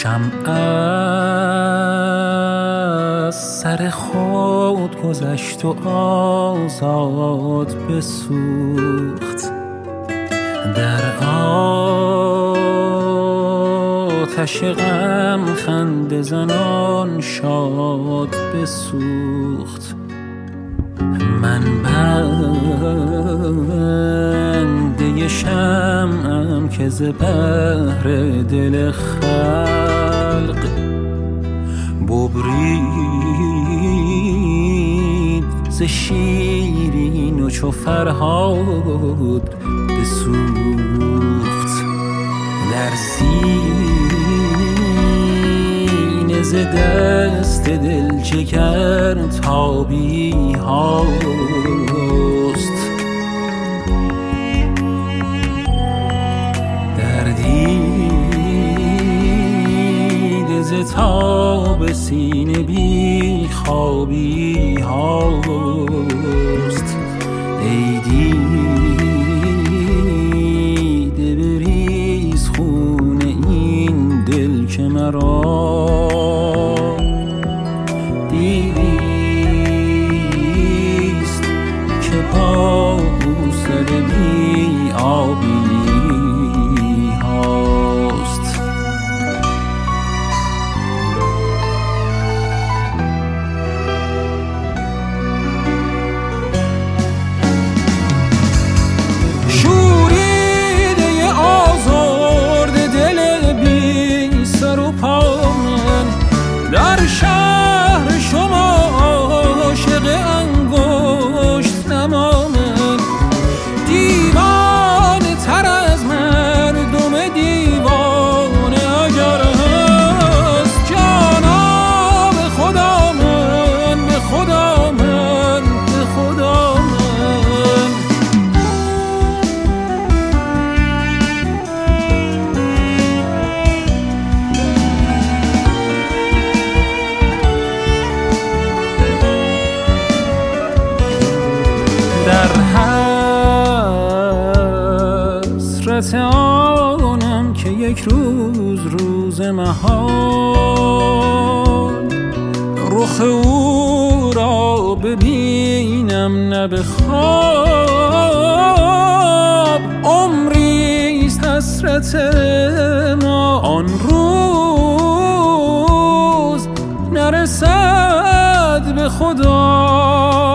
شمع از سر خود گذشت و آزاد بسوخت، در آتش غم خنده زنان شاد بسوخت. من بنده شمعم که ز بحر دل خلق ببرید ز شیرین و چو فرهاد بسوخت. در سینه ز دست دل جگر تابی هاست، در دیده ز تاب سینه بی خوابی هاست. ای دیده بریز خون این دل که مرا دیدیست که پا سر بی آبی هاست. شوریده آزرده دل بی سر و پا من، در شهر شما عاشق انگشت نما من. دیوانه تر از مردم دیوانه اگر هست، جانا به خدا من، به خدا من، به خدا من. در حسرت آنم که یک روز روز محال، رخ او را ببینم نه به خواب. عمریست حسرت ما آن روز نرسد به خدا.